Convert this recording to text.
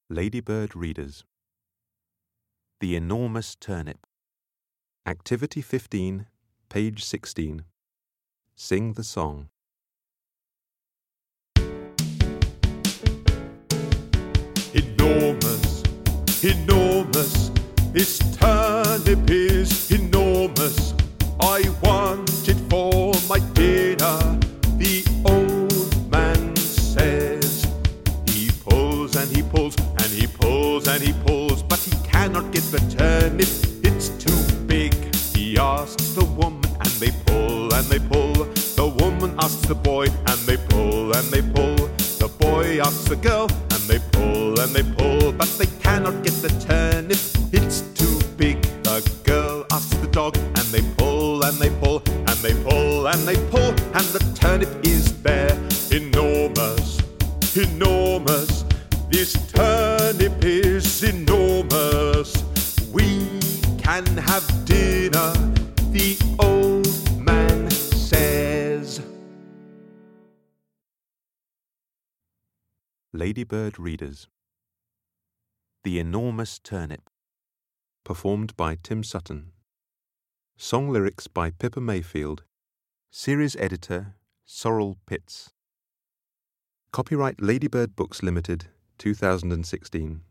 Ladybird Readers. The Enormous Turnip. Activity 15, page 16. Sing the song. Enormous, enormous, this turnip is enormous. I want it for my dinner, the old man says. He pulls and he pulls and he pulls and he pulls, but he cannot get the turnip, it's too big. He asks the woman and they pull and they pull. The woman asks the boy and they pull and they pull. The boy asks the girl and they pull, but they cannot get the turnip, it's too big. The girl asks the dog and they pull and they pull and they pull and they pull, and the turnip is bare. Enormous, enormous, this turnip is enormous. We can have dinner, the old man says. Ladybird Readers. The Enormous Turnip. Performed by Tim Sutton. Song lyrics by Pippa Mayfield. Series editor Sorrel Pitts. Copyright Ladybird Books Limited, 2016.